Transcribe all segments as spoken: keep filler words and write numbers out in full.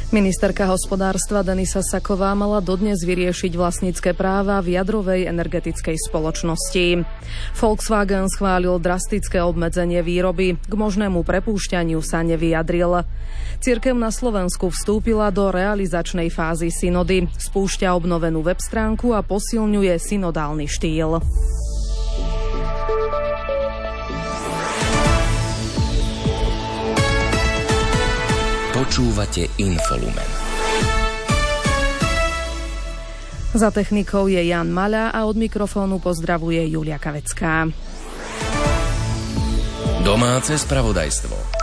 Ministerka hospodárstva Denisa Saková mala dodnes vyriešiť vlastnícke práva v jadrovej energetickej spoločnosti. Volkswagen schválil drastické obmedzenie výroby, k možnému prepúšťaniu sa nevyjadril. Cirkev na Slovensku vstúpila do realizačnej fázy synody, spúšťa obnovenú web stránku a posilňuje synodálny štýl. Počúvate Infolumen. Za technikou je Jan Maľa a od mikrofónu pozdravuje Julia Kavecká. Domáce spravodajstvo.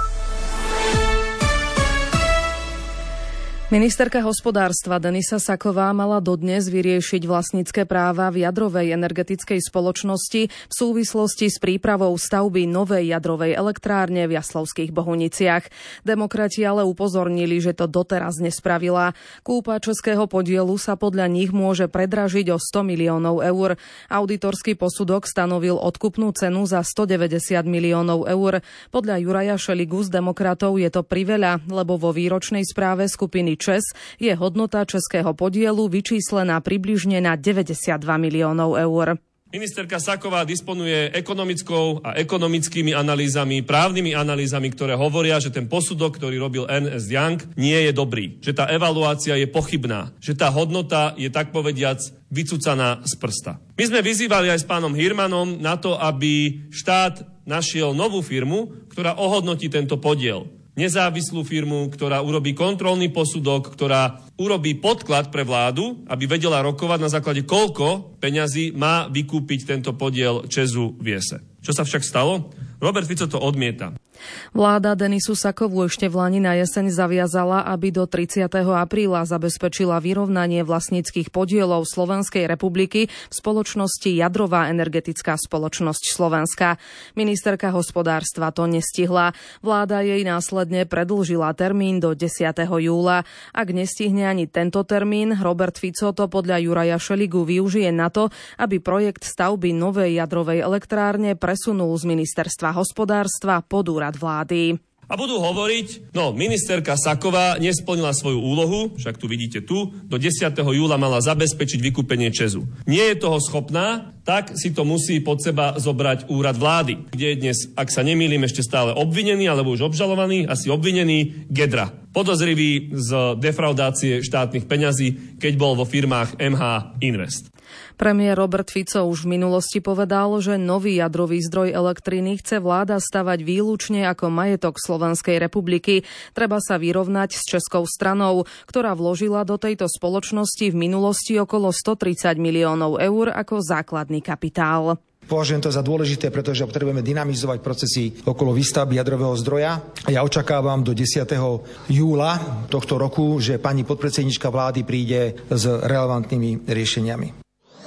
Ministerka hospodárstva Denisa Saková mala dodnes vyriešiť vlastnícke práva v jadrovej energetickej spoločnosti v súvislosti s prípravou stavby novej jadrovej elektrárne v Jaslovských Bohuniciach. Demokrati ale upozornili, že to doteraz nespravila. Kúpa českého podielu sa podľa nich môže predražiť o sto miliónov eur. Auditorský posudok stanovil odkupnú cenu za stodeväťdesiat miliónov eur. Podľa Juraja Šeligu z Demokratov je to priveľa, lebo vo výročnej správe skupiny ČES je hodnota českého podielu vyčíslená približne na deväťdesiatdva miliónov eur. Ministerka Saková disponuje ekonomickou a ekonomickými analýzami, právnymi analýzami, ktoré hovoria, že ten posudok, ktorý robil Ernst Young, nie je dobrý. Že tá evaluácia je pochybná. Že tá hodnota je tak povediac vycúcaná z prsta. My sme vyzývali aj s pánom Hirmanom na to, aby štát našiel novú firmu, ktorá ohodnotí tento podiel. Nezávislú firmu, ktorá urobí kontrolný posudok, ktorá urobí podklad pre vládu, aby vedela rokovať na základe koľko peňazí má vykúpiť tento podiel ČEZu v Jese. Čo sa však stalo? Robert Fico to odmieta. Vláda Denisu Sakovú ešte v lani na jeseň zaviazala, aby do tridsiateho apríla zabezpečila vyrovnanie vlastníckych podielov Slovenskej republiky v spoločnosti Jadrová energetická spoločnosť Slovenska. Ministerka hospodárstva to nestihla. Vláda jej následne predĺžila termín do desiateho júla. Ak nestihne ani tento termín, Robert Fico to podľa Juraja Šeligu využije na to, aby projekt stavby novej jadrovej elektrárne presunul z ministerstva hospodárstva pod úrad vlády. A budú hovoriť, no ministerka Saková nesplnila svoju úlohu, však tu vidíte tu, do desiateho júla mala zabezpečiť vykúpenie ČEZu. Nie je toho schopná, tak si to musí pod seba zobrať úrad vlády, kde je dnes, ak sa nemýlim, ešte stále obvinený, alebo už obžalovaný, asi obvinený Gedra. Podozrivý z defraudácie štátnych peňazí, keď bol vo firmách em há Invest. Premiér Robert Fico už v minulosti povedal, že nový jadrový zdroj elektriny chce vláda stavať výlučne ako majetok Slovenskej republiky. Treba sa vyrovnať s českou stranou, ktorá vložila do tejto spoločnosti v minulosti okolo stotridsať miliónov eur ako základný kapitál. Považujem to za dôležité, pretože potrebujeme dynamizovať procesy okolo výstavby jadrového zdroja. Ja očakávam do desiateho júla tohto roku, že pani podpredsedníčka vlády príde s relevantnými riešeniami.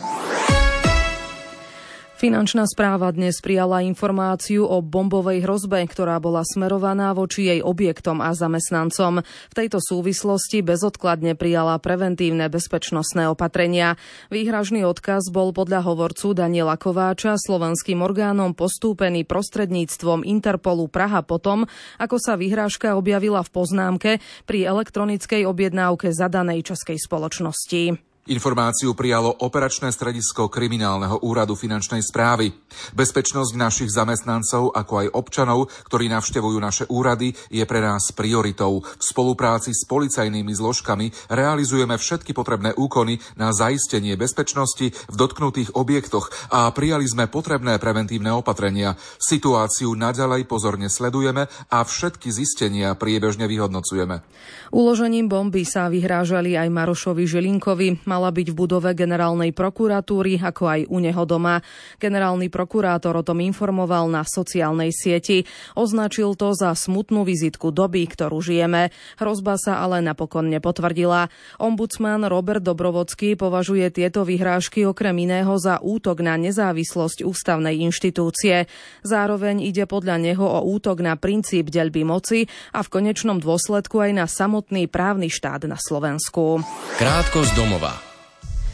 Finančná správa dnes prijala informáciu o bombovej hrozbe, ktorá bola smerovaná voči jej objektom a zamestnancom. V tejto súvislosti bezodkladne prijala preventívne bezpečnostné opatrenia. Výhražný odkaz bol podľa hovorcu Daniela Kováča slovenským orgánom postúpený prostredníctvom Interpolu Praha potom, ako sa vyhrážka objavila v poznámke pri elektronickej objednávke zadanej českej spoločnosti. Informáciu prijalo operačné stredisko Kriminálneho úradu finančnej správy. Bezpečnosť našich zamestnancov, ako aj občanov, ktorí navštevujú naše úrady, je pre nás prioritou. V spolupráci s policajnými zložkami realizujeme všetky potrebné úkony na zaistenie bezpečnosti v dotknutých objektoch a prijali sme potrebné preventívne opatrenia. Situáciu naďalej pozorne sledujeme a všetky zistenia priebežne vyhodnocujeme. Uložením bomby sa vyhrážali aj Marošovi Žilinkovi. Mala byť v budove generálnej prokuratúry, ako aj u neho doma. Generálny prokurátor o tom informoval na sociálnej sieti. Označil to za smutnú vizitku doby, ktorú žijeme. Hrozba sa ale napokon nepotvrdila. Ombudsman Robert Dobrovodský považuje tieto vyhrážky okrem iného za útok na nezávislosť ústavnej inštitúcie. Zároveň ide podľa neho o útok na princíp deľby moci a v konečnom dôsledku aj na samotný právny štát na Slovensku. Krátko z domova.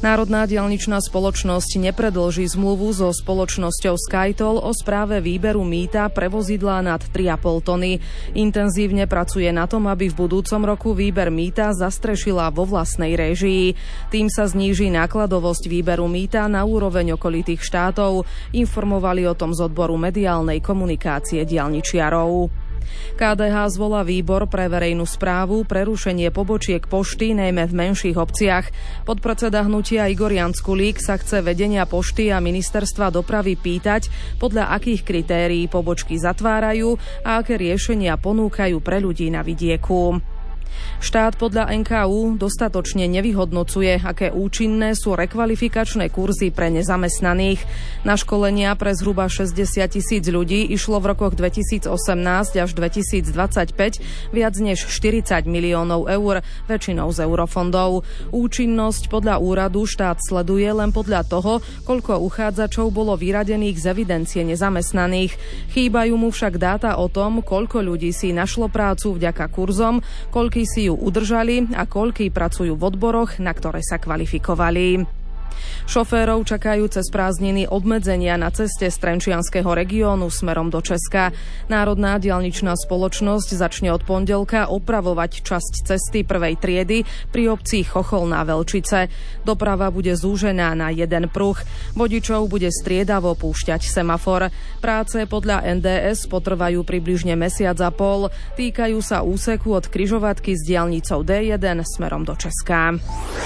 Národná diaľničná spoločnosť nepredĺží zmluvu so spoločnosťou SkyToll o správe výberu mýta pre vozidlá nad tri a pol tony. Intenzívne pracuje na tom, aby v budúcom roku výber mýta zastrešila vo vlastnej réžii. Tým sa zníži nákladovosť výberu mýta na úroveň okolitých štátov. Informovali o tom z odboru mediálnej komunikácie diaľničiarov. ká dé há zvolá výbor pre verejnú správu, prerušenie pobočiek pošty, najmä v menších obciach. Podpredseda hnutia Igor Janskulík sa chce vedenia pošty a ministerstva dopravy pýtať, podľa akých kritérií pobočky zatvárajú a aké riešenia ponúkajú pre ľudí na vidieku. Štát podľa en ká ú dostatočne nevyhodnocuje, aké účinné sú rekvalifikačné kurzy pre nezamestnaných. Na školenia pre zhruba šesťdesiat tisíc ľudí išlo v rokoch dvetisícosemnásť až dvetisícdvadsaťpäť viac než štyridsať miliónov eur, väčšinou z eurofondov. Účinnosť podľa úradu štát sleduje len podľa toho, koľko uchádzačov bolo vyradených z evidencie nezamestnaných. Chýbajú mu však dáta o tom, koľko ľudí si našlo prácu vďaka kurzom, koľký si ju udržali a koľkí pracujú v odboroch, na ktoré sa kvalifikovali. Šoférov čakajú cez prázdniny obmedzenia na ceste z Trenčianskeho regiónu smerom do Česka. Národná diaľničná spoločnosť začne od pondelka opravovať časť cesty prvej triedy pri obci Chochol na Velčice. Doprava bude zúžená na jeden pruh. Vodičov bude striedavo púšťať semafor. Práce podľa en dé es potrvajú približne mesiac a pol. Týkajú sa úseku od križovatky s diaľnicou dé jeden smerom do Česka.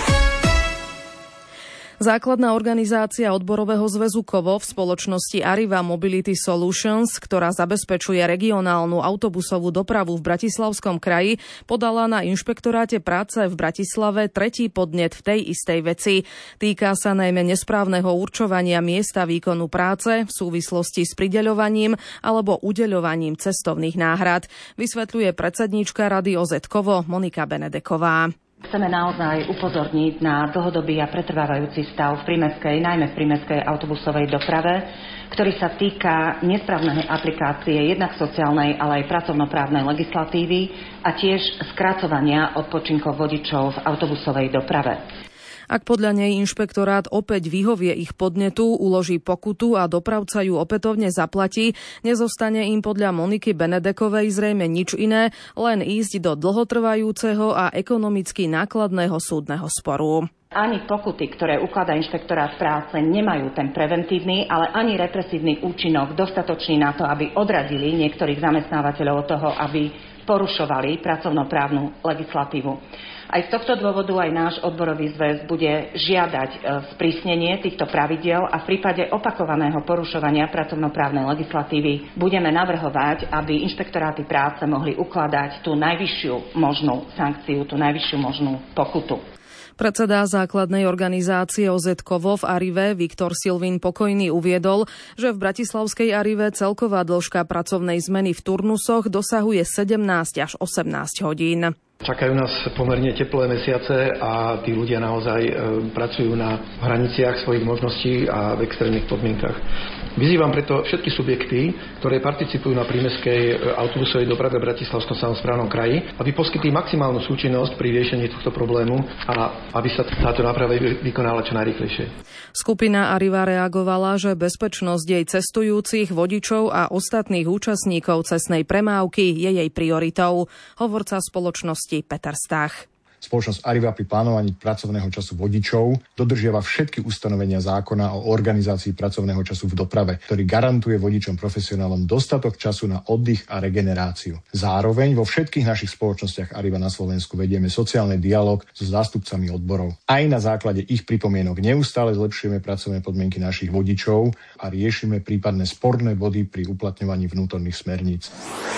Základná organizácia odborového zväzu KOVO v spoločnosti Arriva Mobility Solutions, ktorá zabezpečuje regionálnu autobusovú dopravu v Bratislavskom kraji, podala na inšpektoráte práce v Bratislave tretí podnet v tej istej veci. Týka sa najmä nesprávneho určovania miesta výkonu práce v súvislosti s prideľovaním alebo udeľovaním cestovných náhrad, vysvetľuje predsedníčka Rady ó zet KOVO Monika Benedeková. Chceme naozaj upozorniť na dlhodobý a pretrvávajúci stav v prímestskej, najmä v prímestskej autobusovej doprave, ktorý sa týka nesprávnej aplikácie jednak sociálnej, ale aj pracovnoprávnej legislatívy a tiež skracovania odpočinkov vodičov v autobusovej doprave. Ak podľa nej inšpektorát opäť vyhovie ich podnetu, uloží pokutu a dopravca ju opätovne zaplatí, nezostane im podľa Moniky Benedekovej zrejme nič iné, len ísť do dlhotrvajúceho a ekonomicky nákladného súdneho sporu. Ani pokuty, ktoré ukladá inšpektorát práce, nemajú ten preventívny, ale ani represívny účinok dostatočný na to, aby odradili niektorých zamestnávateľov od toho, aby porušovali pracovnoprávnu legislatívu. Aj z tohto dôvodu aj náš odborový zväz bude žiadať sprísnenie týchto pravidiel a v prípade opakovaného porušovania pracovnoprávnej legislatívy budeme navrhovať, aby inšpektoráty práce mohli ukladať tú najvyššiu možnú sankciu, tú najvyššiu možnú pokutu. Predseda základnej organizácie ó zet KOVO v Arrive Viktor Silvín Pokojný uviedol, že v bratislavskej Arrive celková dĺžka pracovnej zmeny v turnusoch dosahuje sedemnásť až osemnásť hodín. Čakajú nás pomerne teplé mesiace a tí ľudia naozaj e, pracujú na hraniciach svojich možností a v extrémnych podmienkach. Vyzývam preto všetky subjekty, ktoré participujú na prímestskej autobusovej doprave v Bratislavskom samosprávnom kraji, aby poskytli maximálnu súčinnosť pri riešení tohto problému a aby sa táto náprava vykonala čo najrýchlejšie. Skupina Arriva reagovala, že bezpečnosť jej cestujúcich, vodičov a ostatných účastníkov cestnej premávky je jej prioritou. Hovorca spoločnosti Peter Stach. Spoločnosť Arriva pri plánovaní pracovného času vodičov dodržiava všetky ustanovenia zákona o organizácii pracovného času v doprave, ktorý garantuje vodičom profesionálom dostatok času na oddych a regeneráciu. Zároveň vo všetkých našich spoločnostiach Arriva na Slovensku vedieme sociálny dialog so zástupcami odborov. Aj na základe ich pripomienok neustále zlepšujeme pracovné podmienky našich vodičov a riešime prípadné sporné body pri uplatňovaní vnútorných smerníc.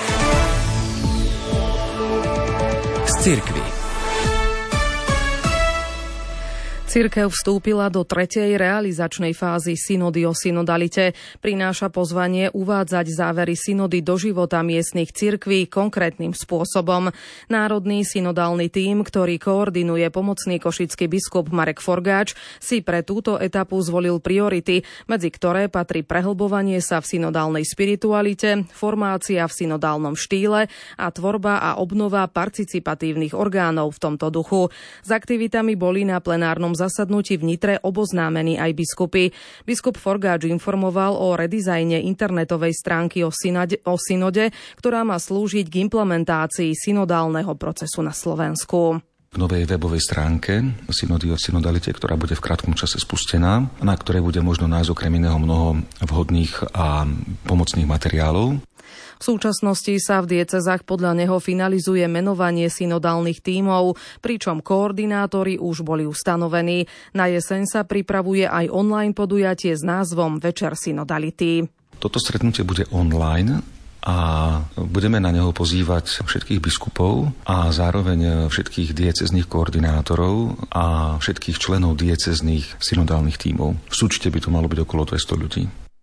Z cirkvi. Cirkev vstúpila do tretej realizačnej fázy synody o synodalite. Prináša pozvanie uvádzať závery synody do života miestnych cirkví konkrétnym spôsobom. Národný synodálny tím, ktorý koordinuje pomocný košický biskup Marek Forgáč, si pre túto etapu zvolil priority, medzi ktoré patrí prehlbovanie sa v synodálnej spiritualite, formácia v synodálnom štýle a tvorba a obnova participatívnych orgánov v tomto duchu. S aktivitami boli na plenárnom zasadnutí v Nitre oboznámení aj biskupy. Biskup Forgáč informoval o redizajne internetovej stránky o, synode, o synode, ktorá má slúžiť k implementácii synodálneho procesu na Slovensku. V novej webovej stránke synody o synodalite, ktorá bude v krátkom čase spustená, na ktorej bude možno nájsť okrem iného mnoho vhodných a pomocných materiálov. V súčasnosti sa v diecezách podľa neho finalizuje menovanie synodálnych tímov, pričom koordinátori už boli ustanovení. Na jeseň sa pripravuje aj online podujatie s názvom Večer synodality. Toto stretnutie bude online a budeme na neho pozývať všetkých biskupov a zároveň všetkých diecezných koordinátorov a všetkých členov diecezných synodálnych tímov. V súčte by to malo byť okolo dvesto ľudí.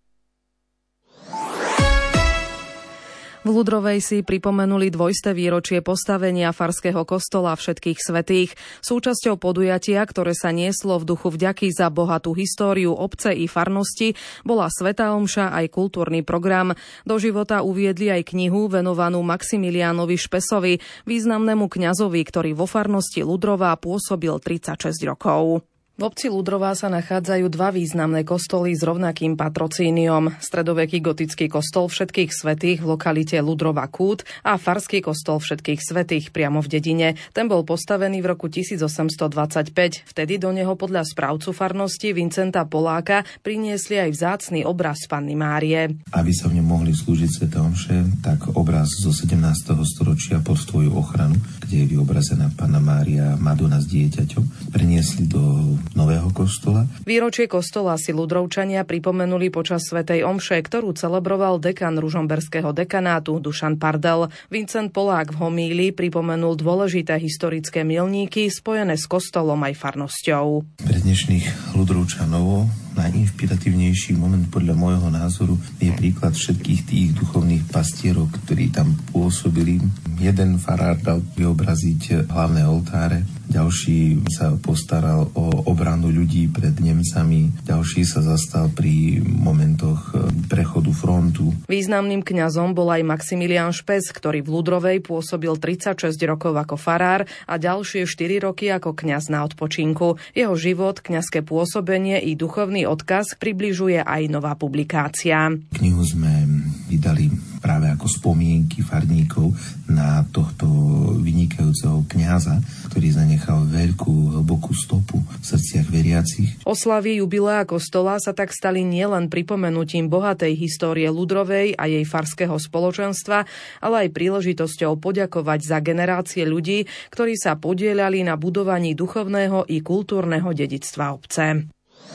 V Ľudrovej si pripomenuli dvojsté výročie postavenia farského kostola Všetkých svätých. Súčasťou podujatia, ktoré sa nieslo v duchu vďaky za bohatú históriu obce i farnosti, bola svätá omša aj kultúrny program. Do života uviedli aj knihu venovanú Maximiliánovi Špesovi, významnému kňazovi, ktorý vo farnosti Ľudrová pôsobil tridsaťšesť rokov. V obci Ľudrová sa nachádzajú dva významné kostoly s rovnakým patrocíniom. Stredoveký gotický kostol Všetkých svätých v lokalite Ľudrova Kút a farský kostol Všetkých svätých priamo v dedine. Ten bol postavený v roku tisícosemstodvadsaťpäť. Vtedy do neho podľa správcu farnosti Vincenta Poláka priniesli aj vzácny obraz Panny Márie. Aby sa v ňom mohli slúžiť sväté omše, tak obraz zo sedemnásteho storočia pod svoju ochranu, kde je vyobrazená Panna Mária Madonna s dieťaťom, priniesli do nového kostola. Výročie kostola si Ľudrovčania pripomenuli počas svätej omše, ktorú celebroval dekan ružomberského dekanátu Dušan Pardel. Vincent Polák v homílii pripomenul dôležité historické milníky spojené s kostolom aj farnosťou. Pre dnešných Ľudrovčanov najinšpiratívnejší moment podľa môjho názoru je príklad všetkých tých duchovných pastierov, ktorí tam pôsobili. Jeden farár dal vyobraziť hlavné oltáre, ďalší sa postaral o obranu ľudí pred Nemcami, ďalší sa zastal pri momentoch prechodu frontu. Významným kňazom bol aj Maximilián Špes, ktorý v Ľudrovej pôsobil tridsaťšesť rokov ako farár a ďalšie štyri roky ako kňaz na odpočinku. Jeho život, kňazské pôsobenie i duchovný odkaz približuje aj nová publikácia. Knihu sme vydali práve ako spomienky farníkov na tohto vynikajúceho kňaza, ktorý zanechal veľkú, hlbokú stopu v srdciach veriacich. Oslavy jubilea kostola sa tak stali nielen pripomenutím bohatej histórie Ľudrovej a jej farského spoločenstva, ale aj príležitosťou poďakovať za generácie ľudí, ktorí sa podieľali na budovaní duchovného i kultúrneho dedičstva obce.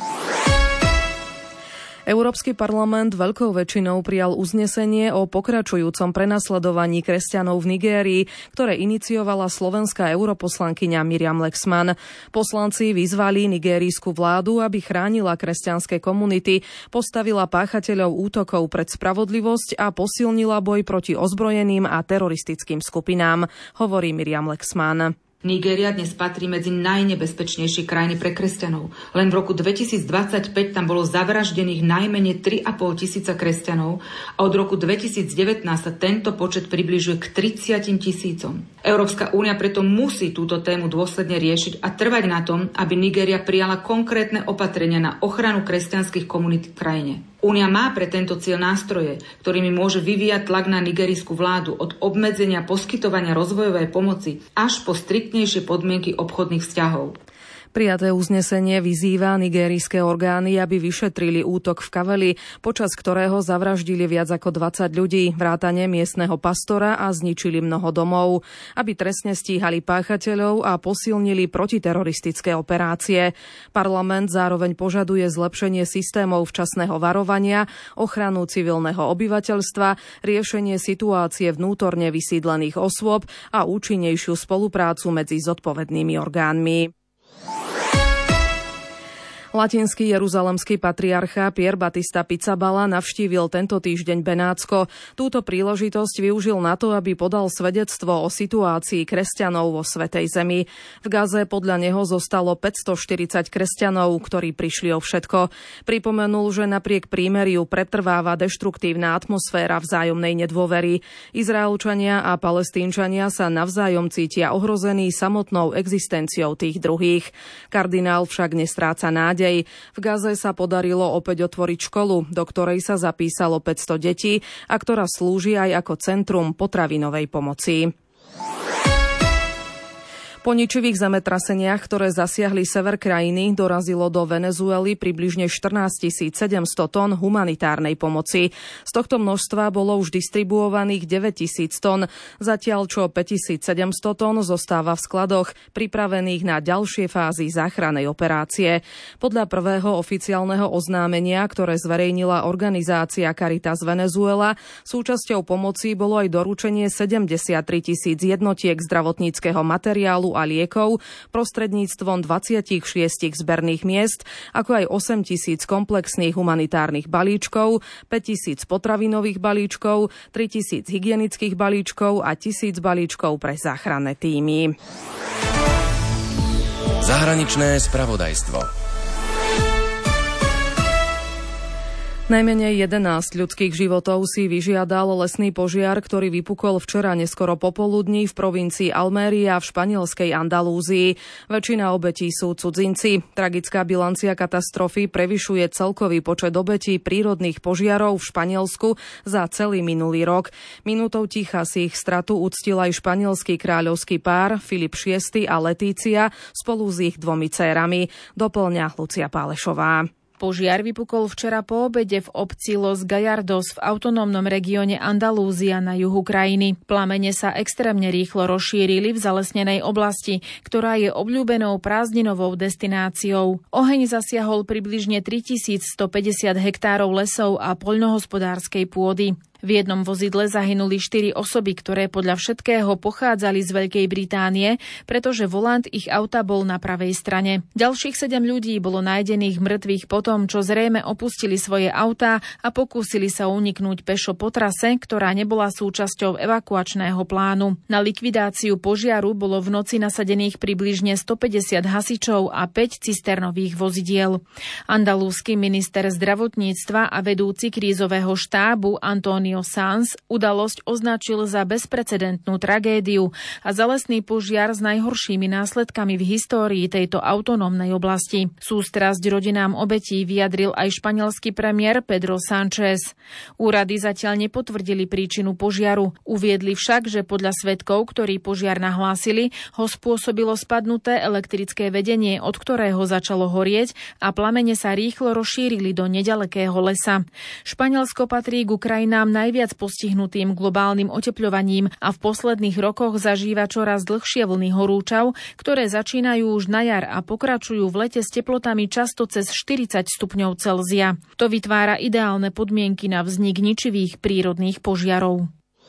Európsky parlament veľkou väčšinou prijal uznesenie o pokračujúcom prenasledovaní kresťanov v Nigérii, ktoré iniciovala slovenská europoslankyňa Miriam Lexman. Poslanci vyzvali nigérijskú vládu, aby chránila kresťanské komunity, postavila páchateľov útokov pred spravodlivosť a posilnila boj proti ozbrojeným a teroristickým skupinám, hovorí Miriam Lexman. Nigéria dnes patrí medzi najnebezpečnejšie krajiny pre kresťanov. Len v roku dvetisícdvadsaťpäť tam bolo zavraždených najmenej tri a pol tisíca kresťanov a od roku dvetisícdevätnásť sa tento počet približuje k tridsiatim tisícom. Európska únia preto musí túto tému dôsledne riešiť a trvať na tom, aby Nigéria prijala konkrétne opatrenia na ochranu kresťanských komunít v krajine. Únia má pre tento cieľ nástroje, ktorými môže vyvíjať tlak na nigerijskú vládu od obmedzenia poskytovania rozvojovej pomoci až po striktnejšie podmienky obchodných vzťahov. Prijaté uznesenie vyzýva nigérijské orgány, aby vyšetrili útok v Kaveli, počas ktorého zavraždili viac ako dvadsať ľudí, vrátane miestneho pastora a zničili mnoho domov, aby trestne stíhali páchateľov a posilnili protiteroristické operácie. Parlament zároveň požaduje zlepšenie systémov včasného varovania, ochranu civilného obyvateľstva, riešenie situácie vnútorne vysídlených osôb a účinnejšiu spoluprácu medzi zodpovednými orgánmi. Latinský jeruzalemský patriarcha Pier Battista Pizzaballa navštívil tento týždeň Benátsko. Túto príležitosť využil na to, aby podal svedectvo o situácii kresťanov vo Svätej Zemi. V Gaze podľa neho zostalo päťstoštyridsať kresťanov, ktorí prišli o všetko. Pripomenul, že napriek prímeriu pretrváva deštruktívna atmosféra vzájomnej nedôvery. Izraelčania a Palestínčania sa navzájom cítia ohrození samotnou existenciou tých druhých. Kardinál však nestráca nádej. V Gaze sa podarilo opäť otvoriť školu, do ktorej sa zapísalo päťsto detí a ktorá slúži aj ako centrum potravinovej pomoci. Po ničivých zemetraseniach, ktoré zasiahli sever krajiny, dorazilo do Venezuely približne štrnásťtisícsedemsto tón humanitárnej pomoci. Z tohto množstva bolo už distribuovaných deväťtisíc tón, zatiaľ čo päťtisícsedemsto tón zostáva v skladoch, pripravených na ďalšie fázy záchrannej operácie. Podľa prvého oficiálneho oznámenia, ktoré zverejnila organizácia Caritas Venezuela, súčasťou pomoci bolo aj doručenie sedemdesiattri tisíc jednotiek zdravotníckeho materiálu a liekov prostredníctvom dvadsaťšesť zberných miest, ako aj osem tisíc komplexných humanitárnych balíčkov, päť tisíc potravinových balíčkov, tri tisíc hygienických balíčkov a tisíc balíčkov pre záchranné tímy. Zahraničné spravodajstvo. Najmenej jedenásť ľudských životov si vyžiadal lesný požiar, ktorý vypukol včera neskoro popoludní v provincii Alméria v španielskej Andalúzii. Väčšina obetí sú cudzinci. Tragická bilancia katastrofy prevyšuje celkový počet obetí prírodných požiarov v Španielsku za celý minulý rok. Minútou ticha si ich stratu uctil aj španielský kráľovský pár Filip šiesty a Letícia spolu s ich dvomi dcérami. Doplňa Lucia Pálešová. Požiar vypukol včera po obede v obci Los Gallardos v autonómnom regióne Andalúzia na juhu krajiny. Plamene sa extrémne rýchlo rozšírili v zalesnenej oblasti, ktorá je obľúbenou prázdninovou destináciou. Oheň zasiahol približne tritisícstopäťdesiat hektárov lesov a poľnohospodárskej pôdy. V jednom vozidle zahynuli štyri osoby, ktoré podľa všetkého pochádzali z Veľkej Británie, pretože volant ich auta bol na pravej strane. Ďalších sedem ľudí bolo nájdených mŕtvych potom, čo zrejme opustili svoje autá a pokúsili sa uniknúť pešo po trase, ktorá nebola súčasťou evakuačného plánu. Na likvidáciu požiaru bolo v noci nasadených približne stopäťdesiat hasičov a päť cisternových vozidiel. Andalúsky minister zdravotníctva a vedúci krízového štábu Antonio Sanz udalosť označil za bezprecedentnú tragédiu a za lesný požiar s najhoršími následkami v histórii tejto autonómnej oblasti. Sústrasť rodinám obetí vyjadril aj španielský premiér Pedro Sánchez. Úrady zatiaľ nepotvrdili príčinu požiaru. Uviedli však, že podľa svedkov, ktorí požiar nahlásili, ho spôsobilo spadnuté elektrické vedenie, od ktorého začalo horieť a plamene sa rýchlo rozšírili do neďalekého lesa. Španielsko patrí ku krajinám najviac postihnutým globálnym otepľovaním a v posledných rokoch zažíva čoraz dlhšie vlny horúčav, ktoré začínajú už na jar a pokračujú v lete s teplotami často cez štyridsať stupňov Celzia. To vytvára ideálne podmienky na vznik ničivých prírodných požiarov.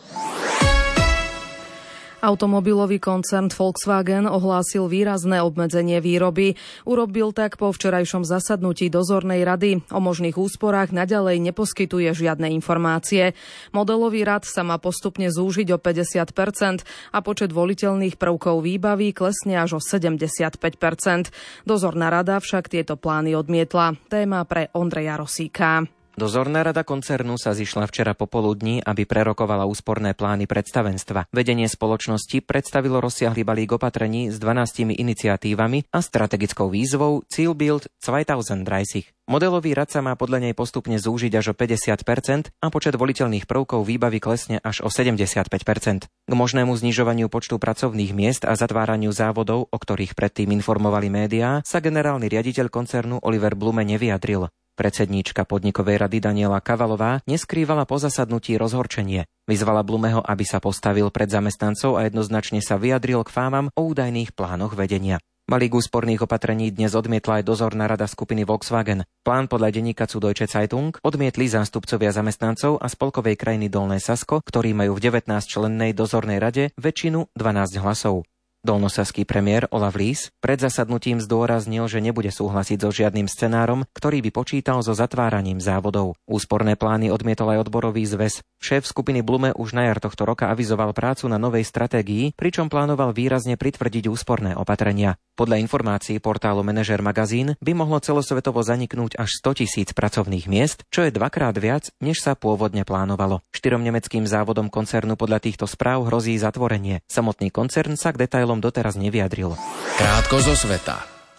Automobilový koncern Volkswagen ohlásil výrazné obmedzenie výroby. Urobil tak po včerajšom zasadnutí dozornej rady. O možných úsporách naďalej neposkytuje žiadne informácie. Modelový rad sa má postupne zúžiť o päťdesiat percent a počet voliteľných prvkov výbavy klesne až o sedemdesiatpäť percent. Dozorná rada však tieto plány odmietla. Téma pre Ondreja Rosíka. Dozorná rada koncernu sa zišla včera popoludní, aby prerokovala úsporné plány predstavenstva. Vedenie spoločnosti predstavilo rozsiahly balík opatrení s dvanástimi iniciatívami a strategickou výzvou Zielbild dvetisíctridsiat. Modelový rad sa má podľa nej postupne zúžiť až o päťdesiat percent a počet voliteľných prvkov výbavy klesne až o sedemdesiatpäť percent. K možnému znižovaniu počtu pracovných miest a zatváraniu závodov, o ktorých predtým informovali médiá, sa generálny riaditeľ koncernu Oliver Blume nevyjadril. Predsedníčka podnikovej rady Daniela Kavalová neskrývala po zasadnutí rozhorčenie. Vyzvala Blumeho, aby sa postavil pred zamestnancov a jednoznačne sa vyjadril k fámam o údajných plánoch vedenia. Balík úsporných opatrení dnes odmietla aj dozorná rada skupiny Volkswagen. Plán podľa denníka Süddeutsche Zeitung odmietli zástupcovia zamestnancov a spolkovej krajiny Dolné Sasko, ktorí majú v devätnásťčlennej dozornej rade väčšinu dvanásť hlasov. Dolnosaský premiér Olaf Lys pred zasadnutím zdôraznil, že nebude súhlasiť so žiadnym scenárom, ktorý by počítal so zatváraním závodov. Úsporné plány odmietol aj odborový zväz. Šéf skupiny Blume už na jar tohto roka avizoval prácu na novej stratégii, pričom plánoval výrazne pritvrdiť úsporné opatrenia. Podľa informácií portálu Manažer magazín by mohlo celosvetovo zaniknúť až sto tisíc pracovných miest, čo je dvakrát viac, než sa pôvodne plánovalo. Štyrom nemeckým závodom koncernu podľa týchto správ hrozí zatvorenie. Samotný koncern sa k detailom doteraz nevyjadril. Krátko zo sveta.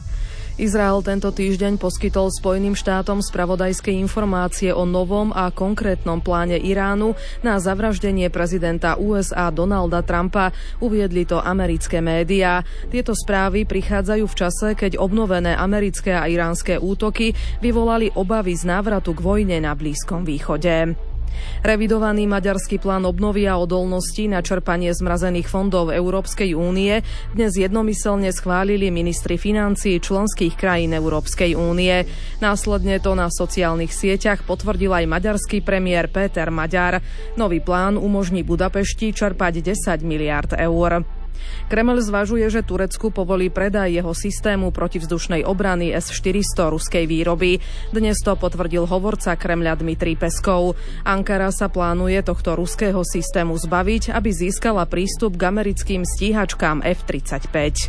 Izrael tento týždeň poskytol Spojeným štátom spravodajské informácie o novom a konkrétnom pláne Iránu na zavraždenie prezidenta ú es á Donalda Trumpa. Uviedli to americké médiá. Tieto správy prichádzajú v čase, keď obnovené americké a iránske útoky vyvolali obavy z návratu k vojne na Blízkom východe. Revidovaný maďarský plán obnovy a odolnosti na čerpanie zmrazených fondov Európskej únie dnes jednomyselne schválili ministri financií členských krajín Európskej únie. Následne to na sociálnych sieťach potvrdil aj maďarský premiér Péter Maďar. Nový plán umožní Budapešti čerpať desať miliárd eur. Kreml zvažuje, že Turecku povolí predaj jeho systému protivzdušnej obrany es štyristo ruskej výroby. Dnes to potvrdil hovorca Kremľa Dmitrij Peskov. Ankara sa plánuje tohto ruského systému zbaviť, aby získala prístup k americkým stíhačkám ef tridsaťpäť.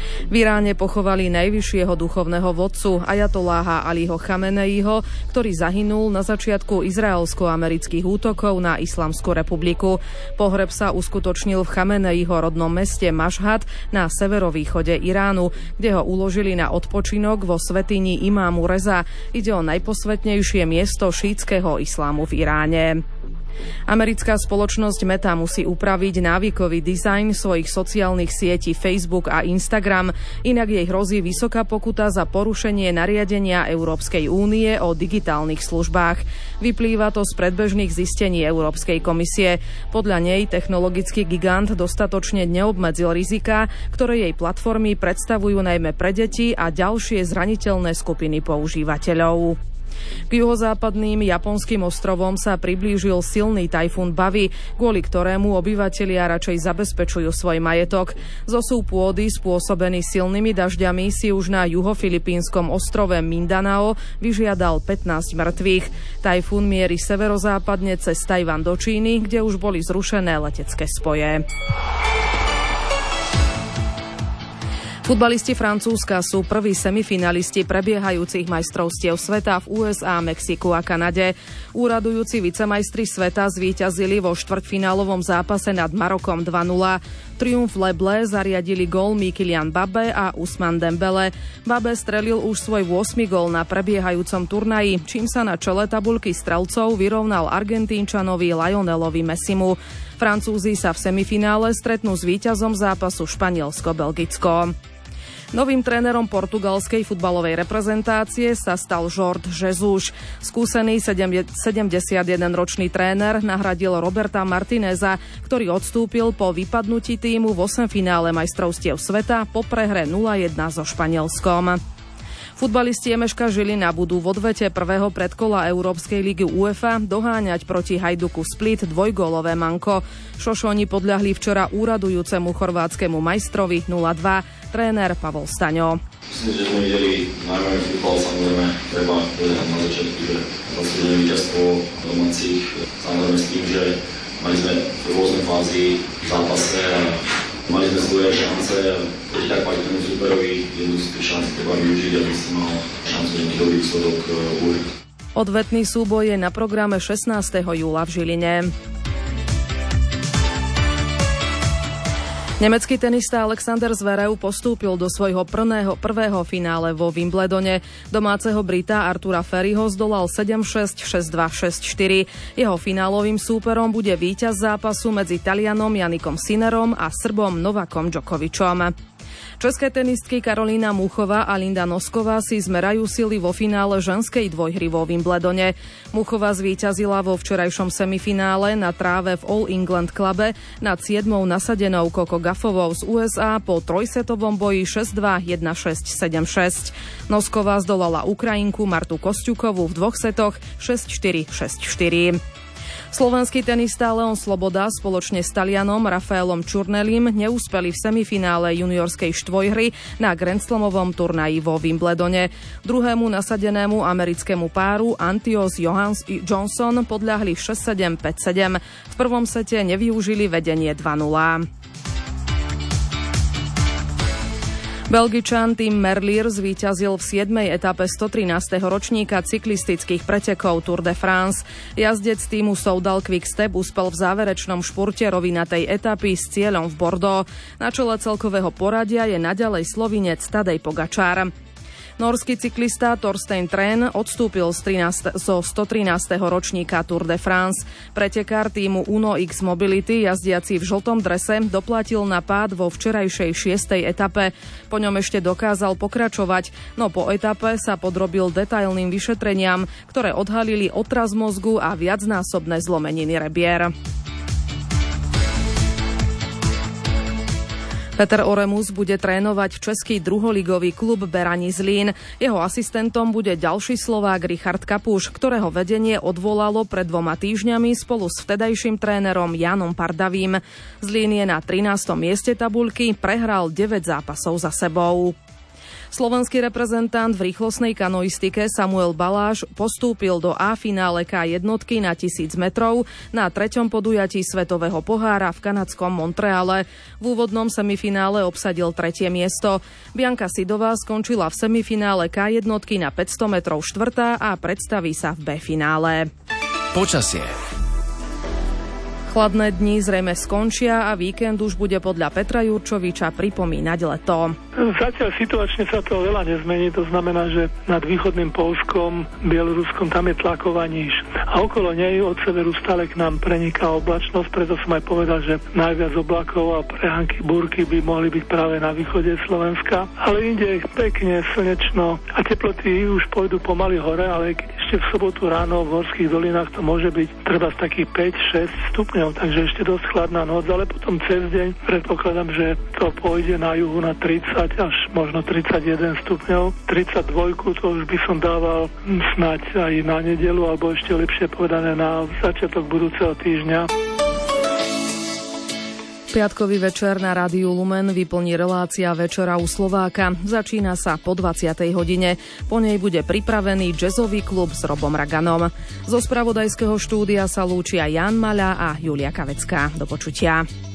V Iráne pochovali najvyššieho duchovného vodcu ajatolláha Aliho Chameneiho, ktorý zahynul na začiatku izraelsko-amerických útokov na Islamskú republiku. Pohreb sa uskutočnil v Chameneiho rodnom meste Mašhad na severovýchode Iránu, kde ho uložili na odpočinok vo svätyni imámu Reza. Ide o najposvätnejšie miesto šítskeho islámu v Iráne. Americká spoločnosť Meta musí upraviť návykový dizajn svojich sociálnych sietí Facebook a Instagram, inak jej hrozí vysoká pokuta za porušenie nariadenia Európskej únie o digitálnych službách. Vyplýva to z predbežných zistení Európskej komisie. Podľa nej technologický gigant dostatočne neobmedzil rizika, ktoré jej platformy predstavujú najmä pre deti a ďalšie zraniteľné skupiny používateľov. K juhozápadným japonským ostrovom sa priblížil silný tajfún Bavi, kvôli ktorému obyvatelia radšej zabezpečujú svoj majetok. Zosúv pôdy spôsobený silnými dažďami si už na juhofilipínskom ostrove Mindanao vyžiadal pätnásť mŕtvych. Tajfún mierí severozápadne cez Tajvan do Číny, kde už boli zrušené letecké spoje. Futbalisti Francúzska sú prví semifinalisti prebiehajúcich majstrovstiev sveta v ú es á, Mexiku a Kanade. Úradujúci vicemajstri sveta zvíťazili vo štvrťfinálovom zápase nad Marokom dva nula. Triumf Leble zariadili gól Kylian Mbappé a Ousmane Dembele. Mbappé strelil už svoj ôsmy gól na prebiehajúcom turnaji, čím sa na čele tabuľky strelcov vyrovnal Argentínčanovi Lionelovi Messimu. Francúzi sa v semifinále stretnú s víťazom zápasu Španielsko-Belgicko. Novým trénerom portugalskej futbalovej reprezentácie sa stal Jorge Jesus. Skúsený sedemdesiatjedenročný tréner nahradil Roberta Martineza, ktorý odstúpil po vypadnutí tímu v osemfinále majstrovstiev sveta po prehre nula jedna so Španielskom. Futbalisti Emeška Žilina budú v odvete prvého predkola Európskej ligy UEFA doháňať proti Hajduku Split dvojgólové manko. Šošoni podľahli včera úradujúcemu chorvátskemu majstrovi nula dva. Tréner Pavol Staňo. Myslím, že sme videli najmä futbal, samozrejme treba povedať na začiatku, že rozhodné víťazstvo domácich, samozrejme s tým, že mali sme rôzne fázy v zápase a mali sme svoje šance a proti tak kvalitnému superovi jednu z tých šancí treba využiť, aby si mal šancu nejaký dobrý výsledok užiť. Odvetný súboj je na programe šestnásteho júla v Žiline. Nemecký tenista Alexander Zverev postúpil do svojho prvého, prvého finále vo Wimbledone. Domáceho Brita Artura Ferryho zdolal sedem šesť, šesť dva, šesť štyri. Jeho finálovým súperom bude víťaz zápasu medzi Talianom Janikom Sinnerom a Srbom Novakom Djokovičom. České tenistky Karolína Muchová a Linda Nosková si zmerajú sily vo finále ženskej dvojhry vo Wimbledone. Muchová zvíťazila vo včerajšom semifinále na tráve v All England Clube nad siedmou nasadenou Coco Gaffovou z ú es á po trojsetovom boji šesť dva, jeden šesť, sedem šesť. Nosková zdolala Ukrajinku Martu Kosťukovú v dvoch setoch šesť štyri, šesť štyri. Slovenský tenista Leon Sloboda spoločne s Talianom Rafaelom Čurnelim neúspeli v semifinále juniorskej štvojhry na Grand Slamovom turnaji vo Wimbledone. Druhému nasadenému americkému páru Antios Johans- Johnson podľahli šesť sedem, päť sedem. V prvom sete nevyužili vedenie dva nula. Belgičan Tim Merlier zvíťazil v siedmej etape stotrinásteho ročníka cyklistických pretekov Tour de France. Jazdec týmu Soudal Quick-Step uspel v záverečnom špurte rovinatej etapy s cieľom v Bordeaux. Na čele celkového poradia je naďalej Slovinec Tadej Pogačar. Norský cyklista Torstein Tren odstúpil z trinásteho, zo stotrinásteho ročníka Tour de France. Pretekár týmu Uno X Mobility, jazdiaci v žltom drese, doplatil na pád vo včerajšej šiestej etape. Po ňom ešte dokázal pokračovať, no po etape sa podrobil detailným vyšetreniam, ktoré odhalili otraz mozgu a viacnásobné zlomeniny rebier. Peter Oremus bude trénovať český druholigový klub Berani Zlín. Jeho asistentom bude ďalší Slovák Richard Kapuš, ktorého vedenie odvolalo pred dvoma týždňami spolu s vtedajším trénerom Jánom Pardavým. Zlín je na trinástom mieste tabuľky, prehral deväť zápasov za sebou. Slovenský reprezentant v rýchlostnej kanoistike Samuel Baláš postúpil do A-finále ká jednotky na tisíc metrov na treťom podujatí Svetového pohára v kanadskom Montreale. V úvodnom semifinále obsadil tretie miesto. Bianka Sidová skončila v semifinále ká jednotky na päťsto metrov štvrtá a predstaví sa v B-finále. Počasie. Chladné dni zrejme skončia a víkend už bude podľa Petra Jurčoviča pripomínať leto. Zatiaľ situačne sa to veľa nezmení, to znamená, že nad východným Poľskom, Bieloruskom tam je tlaková níž. A okolo nej od severu stále k nám preniká oblačnosť, preto som aj povedal, že najviac oblakov a prehánky búrky by mohli byť práve na východe Slovenska. Ale inde je pekne, slnečno a teploty už pôjdu pomaly hore, ale keď ešte v sobotu ráno v horských dolinách to môže byť treba z takých päť šesť stupňov, takže ešte dosť chladná noc, ale potom cez deň predpokladám, že to pôjde na juhu na tridsať až možno tridsaťjeden stupňov. tridsaťdva to už by som dával snáď aj na nedeľu, alebo ešte lepšie povedané na začiatok budúceho týždňa. Piatkový večer na Rádiu Lumen vyplní relácia Večera u Slováka. Začína sa po dvadsiatej hodine. Po nej bude pripravený jazzový klub s Robom Raganom. Zo spravodajského štúdia sa lúčia Jan Maľa a Julia Kavecká. Do počutia.